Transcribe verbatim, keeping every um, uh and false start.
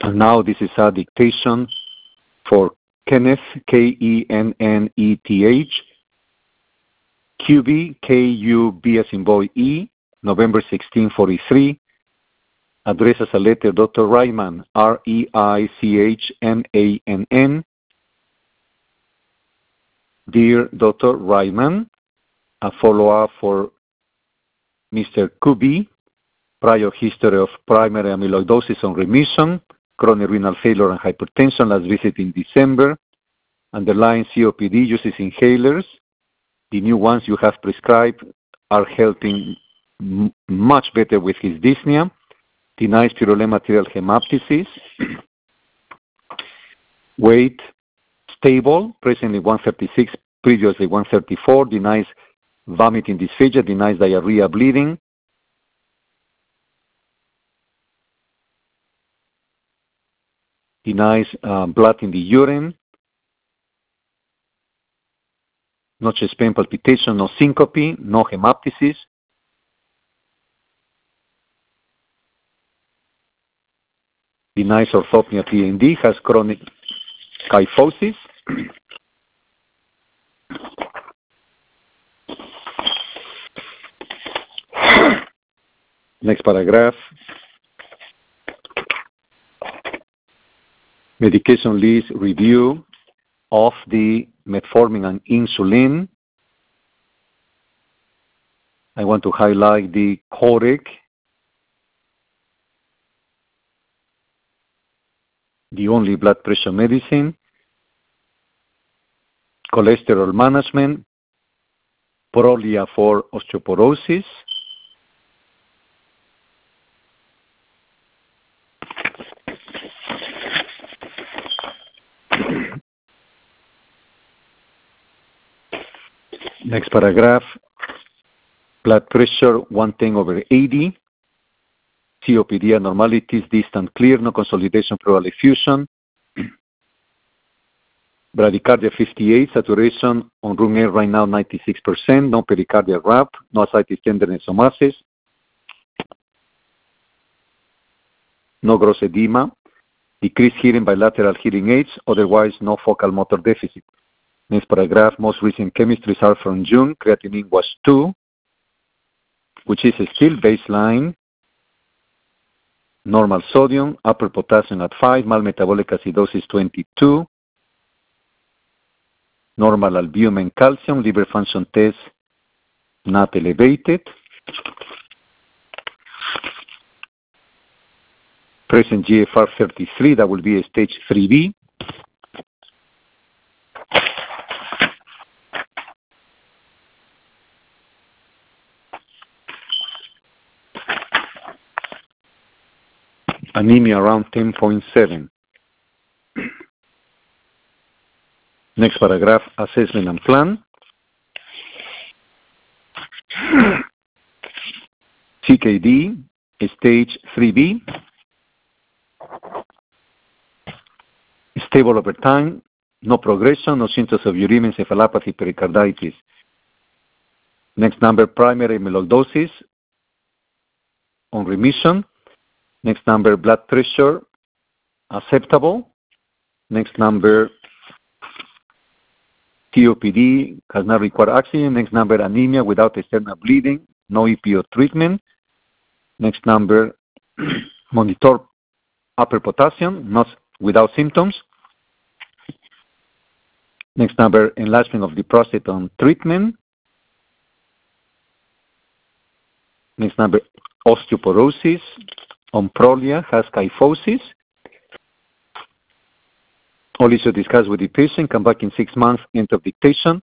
And now this is a dictation for Kenneth, K E N N E T H, Q B, K U B as in boy E, November sixteen forty-three, address as a letter Doctor Reimann, R E I C H M A N N. Dear Doctor Reimann, a follow-up for Mister Kubi, prior history of primary amyloidosis on remission, chronic renal failure and hypertension, last visit in December, underlying C O P D, uses inhalers. The new ones you have prescribed are helping m- much better with his dyspnea. Denies pyrrolema material hemoptysis. Weight stable, presently one thirty-six, previously one thirty-four. Denies vomiting dysphagia, denies diarrhea, bleeding. Denies uh, blood in the urine. No chest pain, palpitation, no syncope, no hemoptysis. Denies orthopnea T N D, has chronic kyphosis. Next paragraph. Medication list review of the metformin and insulin. I want to highlight the Coreg, the only blood pressure medicine, cholesterol management, Prolia for osteoporosis, next paragraph, blood pressure one ten over eighty, C O P D abnormalities, distant clear, no consolidation, pleural effusion, bradycardia fifty-eight, saturation on room air right now ninety-six percent, no pericardial wrap, no ascites, tenderness, or masses, no gross edema, decreased hearing by lateral hearing aids, otherwise no focal motor deficit. Next paragraph, most recent chemistries are from June. Creatinine was two, which is still baseline. Normal sodium, upper potassium at five, malmetabolic acidosis twenty-two. Normal albumin, calcium, liver function test not elevated. Present G F R thirty-three, that will be a stage three B. Anemia around ten point seven. Next paragraph, assessment and plan. C K D, stage three B. Stable over time, no progression, no symptoms of uremia, encephalopathy, pericarditis. Next number, primary amyloidosis on remission. Next number, blood pressure, acceptable. Next number, C O P D, has not required oxygen. Next number, anemia without external bleeding, no E P O treatment. Next number, monitor upper potassium, not without symptoms. Next number, enlargement of the prostate on treatment. Next number, osteoporosis on Prolia, has kyphosis. All issues discussed with the patient, come back in six months, end of dictation.